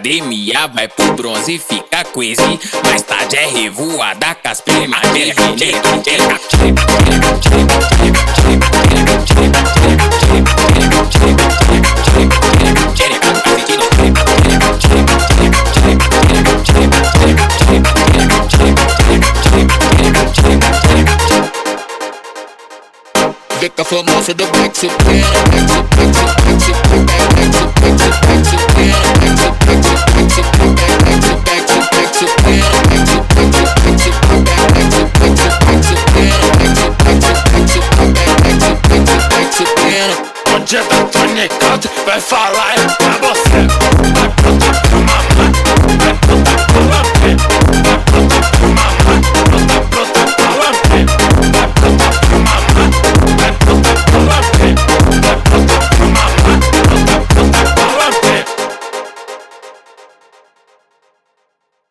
academia, vai pro bronze, fica crazy. Mais tarde é revoada com as primas. Fica famosa do Back Supera, Back Supera.